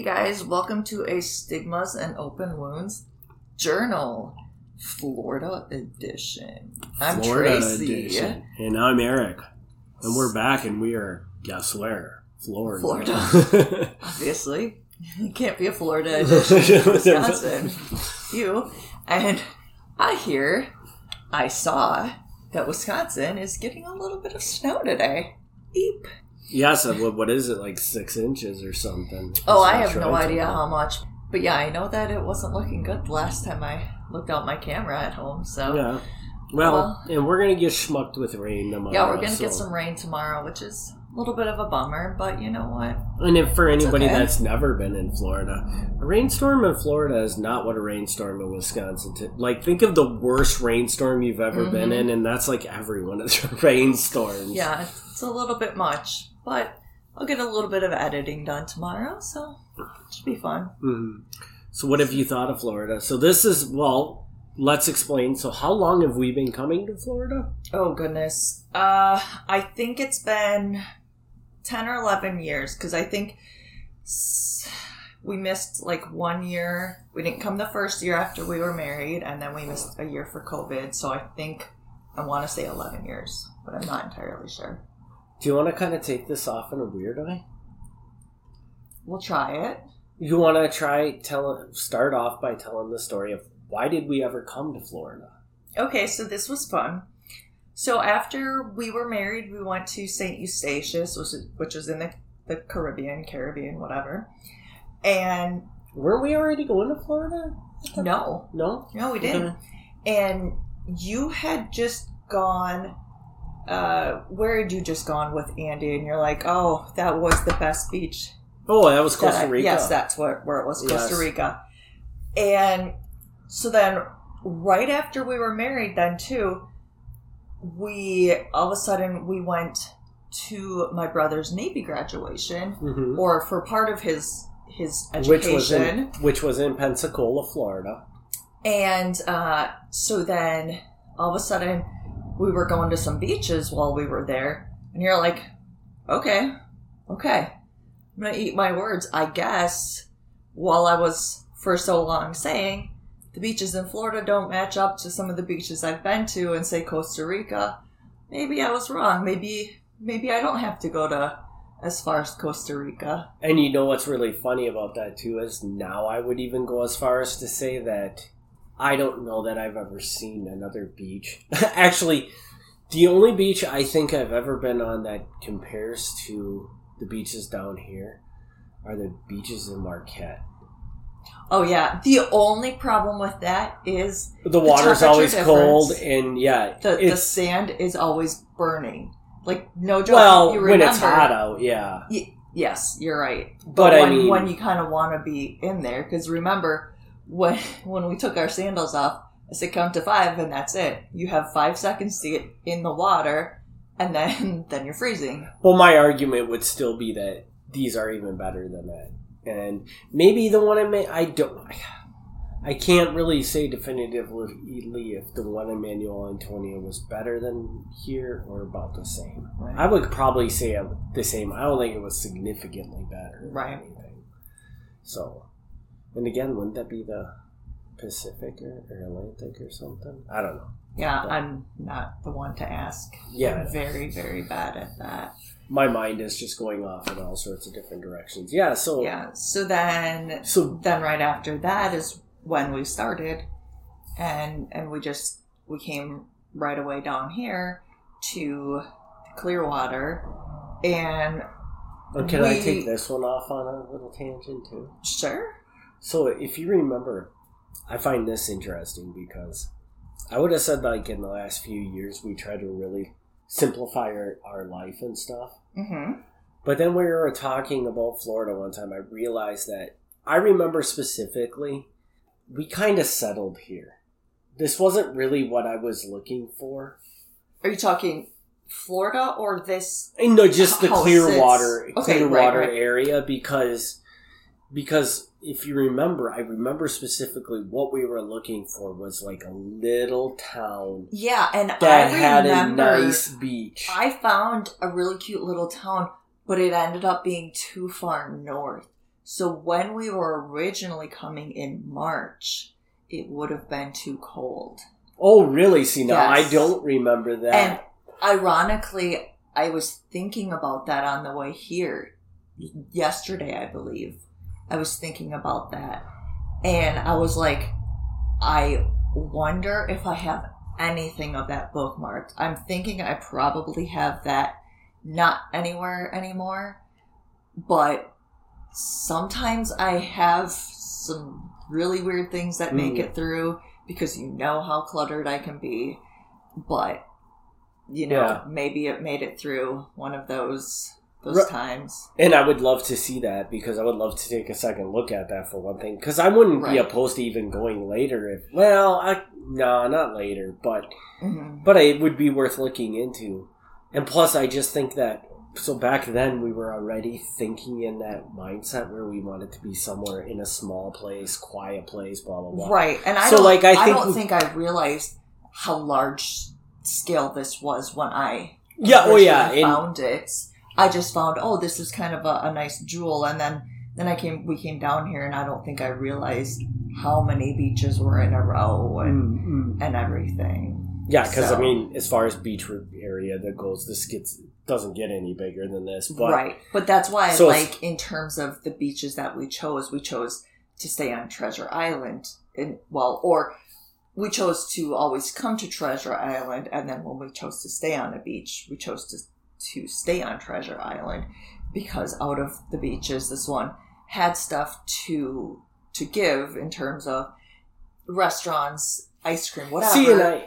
guys, welcome to a Stigmas and Open Wounds Journal, Florida edition. I'm Florida Tracy. Edition. And I'm Eric. And we're back and we are, guess where? Florida. Obviously. It can't be a Florida edition in Wisconsin. And I saw that Wisconsin is getting a little bit of snow today. Eep. Yes, what is it, like 6 inches or something? Oh, I have no idea how much. But yeah, I know that it wasn't looking good the last time I looked out my camera at home, so... Yeah. Well, and we're going to get schmucked with rain tomorrow. Yeah, we're going to get some rain tomorrow, which is a little bit of a bummer, but you know what? And if for anybody that's never been in Florida, a rainstorm in Florida is not what a rainstorm in Wisconsin is. Like, think of the worst rainstorm you've ever been in, and that's like every one of the rainstorms. Yeah, it's a little bit much, but I'll get a little bit of editing done tomorrow, so it should be fun. Mm-hmm. So what have you thought of Florida? So this is, well, let's explain. So how long have we been coming to Florida? Oh, goodness. I think it's been 10 or 11 years, because I think we missed like 1 year. We didn't come the first year after we were married, and then we missed a year for COVID. So I want to say 11 years, but I'm not entirely sure. Do you want to kind of take this off in a weird way? We'll try it. You want to start off by telling the story of why did we ever come to Florida? Okay, so this was fun. So after we were married, we went to St. Eustatius, which was in the Caribbean, whatever. And... Were we already going to Florida? No. No? No, we didn't. And you had just gone... where had you just gone with Andy? And you're like, oh, that was the best beach. Oh, that was Costa Rica. Yes, that's where it was, Costa Rica. And so then, right after we were married then, too, all of a sudden, we went to my brother's Navy graduation, or for part of his education. Which was in Pensacola, Florida. And so then, all of a sudden, we were going to some beaches while we were there. And you're like, okay. I'm going to eat my words, I guess, while I was for so long saying the beaches in Florida don't match up to some of the beaches I've been to in, say, Costa Rica. Maybe I was wrong. Maybe I don't have to go to as far as Costa Rica. And you know what's really funny about that, too, is now I would even go as far as to say that I don't know that I've ever seen another beach. Actually, the only beach I think I've ever been on that compares to the beaches down here are the beaches in Marquette. Oh, yeah. The only problem with that is the water's always cold, and the sand is always burning. Like, no joke. Well, when it's hot out, yeah. Yes, you're right. But when you kind of want to be in there, because remember, when we took our sandals off, I said count to 5, and that's it. You have 5 seconds to get in the water, and then you're freezing. Well, my argument would still be that these are even better than that. And maybe the one I can't really say definitively if the one in Manuel Antonio was better than here or about the same. Right. I would probably say the same. I don't think it was significantly better. Right. Anything. So, and again, wouldn't that be the Pacific or Atlantic or something? I don't know. Yeah, I'm not the one to ask. Yeah. I'm very, very bad at that. My mind is just going off in all sorts of different directions. Yeah, so... Yeah, so then right after that is when we started. And we came right away down here to Clearwater. And can I take this one off on a little tangent, too? Sure. So, if you remember, I find this interesting because I would have said, like, in the last few years, we tried to really simplify our life and stuff. Mm-hmm. But then we were talking about Florida one time, I realized that I remember specifically, we kind of settled here. This wasn't really what I was looking for. Are you talking Florida or this? No, just the Clearwater right. area because if you remember, I remember specifically what we were looking for was like a little town. Yeah, and that had a nice beach. I found a really cute little town, but it ended up being too far north. So when we were originally coming in March, it would have been too cold. Oh, really? See, now Yes. I don't remember that. And ironically, I was thinking about that on the way here yesterday, I believe. I was thinking about that. And I was like, I wonder if I have anything of that bookmarked. I'm thinking I probably have that not anywhere anymore. But sometimes I have some really weird things that make it through because you know how cluttered I can be. But, maybe it made it through one of those times. And I would love to see that because I would love to take a second look at that for one thing. Because I wouldn't be opposed to even going later. Not later, but it would be worth looking into. And plus, I just think that, so back then we were already thinking in that mindset where we wanted to be somewhere in a small place, quiet place, blah, blah, blah. Right. And I don't think I realized how large scale this was when I found it. I just found, this is kind of a nice jewel. And then we came down here and I don't think I realized how many beaches were in a row and everything. Yeah, because as far as beach area that goes, doesn't get any bigger than this. But, right. But that's why, in terms of the beaches that we chose to stay on Treasure Island. Or we chose to always come to Treasure Island. And then when we chose to stay on a beach, we chose to stay on Treasure Island because out of the beaches, this one had stuff to give in terms of restaurants, ice cream, whatever. See,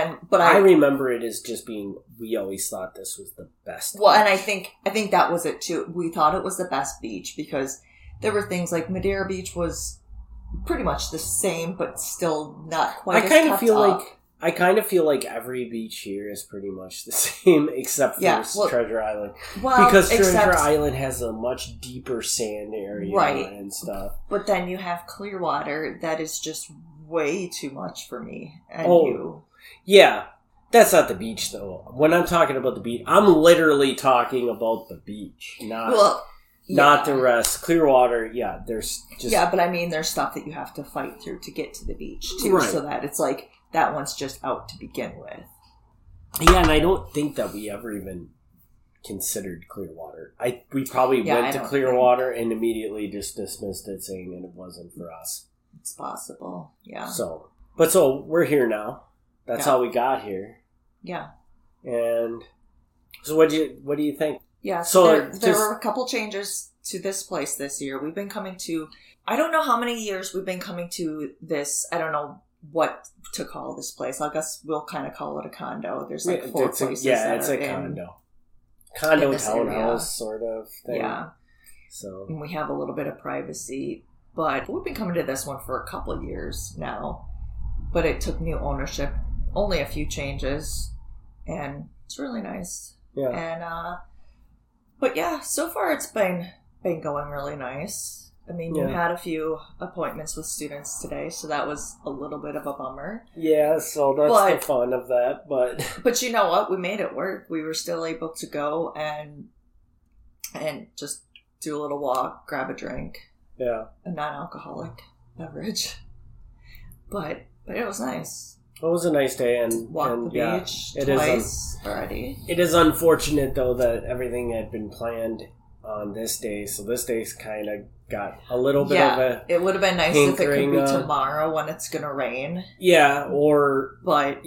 I remember it as just being, we always thought this was the best. Well, beach. and I think that was it too. We thought it was the best beach because there were things like Madeira Beach was pretty much the same, but still not quite. I kind of feel like every beach here is pretty much the same, except for Treasure Island. Well, because Treasure Island has a much deeper sand area and stuff. But then you have Clearwater that is just way too much for me and you. Yeah. That's not the beach, though. When I'm talking about the beach, I'm literally talking about the beach, not the rest. Clearwater, there's just... Yeah, but I mean, there's stuff that you have to fight through to get to the beach, too, so that it's like, that one's just out to begin with. Yeah, and I don't think that we ever even considered Clearwater. We probably went to Clearwater and immediately just dismissed it, saying that it wasn't for us. It's possible, yeah. So we're here now. That's how we got here. Yeah. And so what do you think? Yeah, so there were a couple changes to this place this year. We've been coming to, I don't know how many years we've been coming to this. I don't know what to call this place. I guess we'll kind of call it a condo. There's like four places. It's a condo. Condo townhouse sort of thing. Yeah. So and we have a little bit of privacy, but we've been coming to this one for a couple of years now. But it took new ownership. Only a few changes, and it's really nice. Yeah. And but yeah, so far it's been going really nice. I mean, you had a few appointments with students today, so that was a little bit of a bummer. Yeah, so that's the fun of that, but you know what? We made it work. We were still able to go and just do a little walk, grab a drink. Yeah. A non-alcoholic beverage. But it was nice. It was a nice day, and walked the beach twice already. It is unfortunate, though, that everything had been planned on this day, so this day's kind of got a little bit of a... It would have been nice if it could be tomorrow when it's going to rain. Yeah, or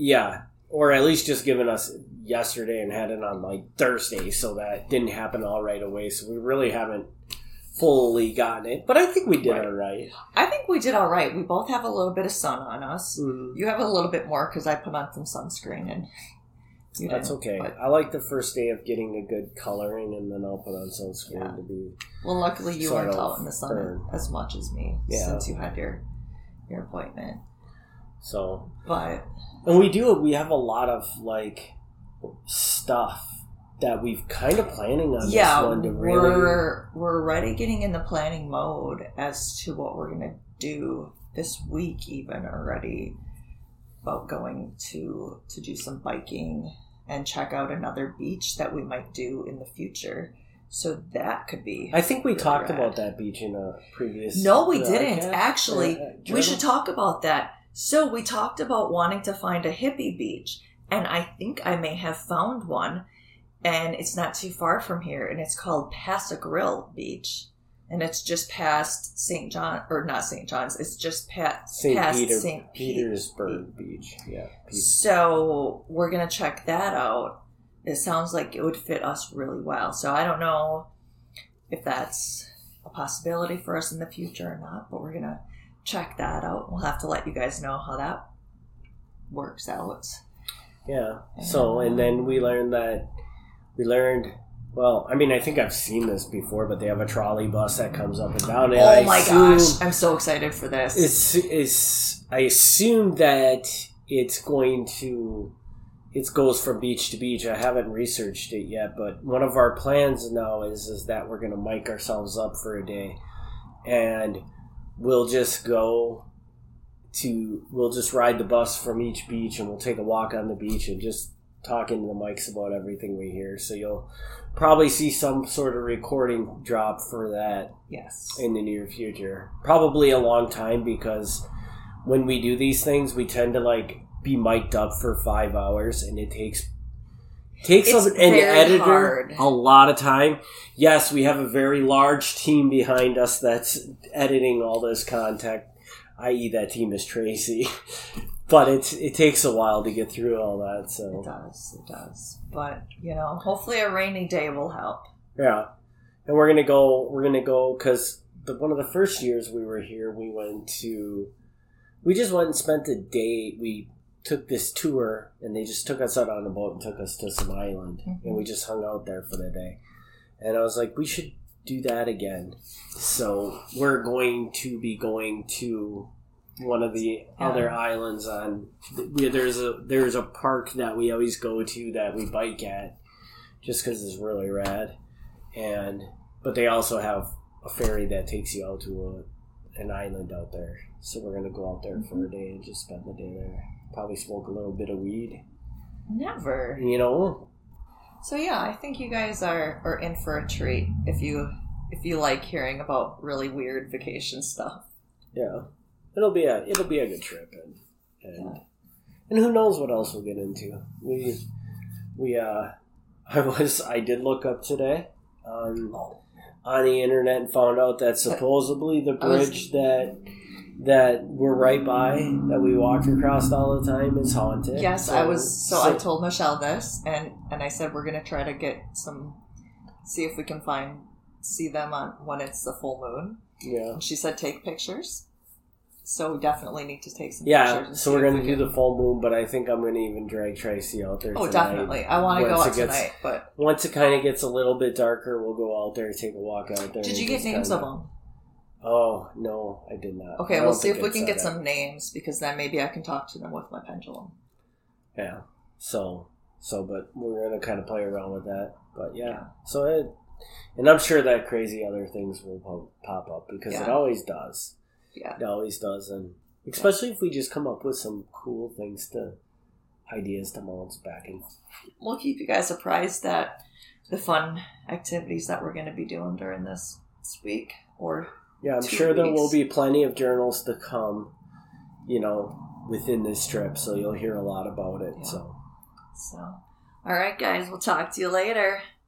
at least just giving us yesterday and had it on like Thursday, so that didn't happen all right away. So we really haven't fully gotten it, but I think we did all right. I think we did all right. We both have a little bit of sun on us. Mm-hmm. You have a little bit more because I put on some sunscreen, and that's okay. But I like the first day of getting a good coloring, and then I'll put on sunscreen to be. Well, luckily you weren't out in the sun as much as me since you had your appointment. So, and we have a lot of like stuff that we've kind of planning on this one to really... we're already getting in the planning mode as to what we're going to do this week even already, about going to do some biking and check out another beach that we might do in the future. So that could be. I think we really talked rad. about that beach in a previous. No, we didn't. podcast. Actually, we journal. should talk about that. So we talked about wanting to find a hippie beach, and I think I may have found one, and it's not too far from here, and it's called Pass-a-Grill Beach, and it's just past St. John, or not St. John's. It's just past St. Petersburg Beach. Yeah. So we're gonna check that out. It sounds like it would fit us really well. So I don't know if that's a possibility for us in the future or not, but we're going to check that out. We'll have to let you guys know how that works out. Yeah. So, and then we learned, well, I mean, I think I've seen this before, but they have a trolley bus that comes up and down. And oh my gosh. I'm so excited for this. I assume that it's going to... It goes from beach to beach. I haven't researched it yet, but one of our plans now is that we're going to mic ourselves up for a day, and we'll just ride the bus from each beach, and we'll take a walk on the beach and just talk into the mics about everything we hear. So you'll probably see some sort of recording drop for that. Yes. In the near future. Probably a long time, because when we do these things, we tend to be mic'd up for 5 hours, and it takes an editor hard. A lot of time. Yes, we have a very large team behind us that's editing all this content, i.e. that team is Tracy. But it takes a while to get through all that. So It does. But, hopefully a rainy day will help. Yeah. And we're gonna go because one of the first years we were here, we just went and spent a day. We took this tour, and they just took us out on a boat and took us to some island, and we just hung out there for the day. And I was like, we should do that again. So we're going to be going to one of the other islands there's a park that we always go to that we bike at, just because it's really rad. But they also have a ferry that takes you out to an island out there. So we're going to go out there for a day and just spend the day there. Probably smoke a little bit of weed. Never. So yeah, I think you guys are in for a treat if you like hearing about really weird vacation stuff. Yeah. It'll be a good trip, and who knows what else we'll get into. I did look up today on the internet and found out that supposedly the bridge that we're right by, that we walk across all the time, is haunted. Yes, I told Michelle this, and I said we're gonna try to see if we can see them on when it's the full moon. Yeah. And she said take pictures. So we definitely need to take some pictures. Yeah, so we're going to do the full moon, but I think I'm going to even drag Tracy out there tonight. Oh, definitely. I want to go out tonight, but... Once it kind of gets a little bit darker, we'll go out there, take a walk out there. Did you get names of them? Oh, no, I did not. Okay, we'll see if we can get some names, because then maybe I can talk to them with my pendulum. Yeah. But we're going to kind of play around with that. But yeah. And I'm sure that crazy other things will pop up, because it always does. Yeah. It always does, and especially if we just come up with some cool ideas to bounce back in. We'll keep you guys apprised that the fun activities that we're going to be doing during this week or I'm sure there will be plenty of journals to come, within this trip, so you'll hear a lot about it. Yeah. So, all right, guys, we'll talk to you later.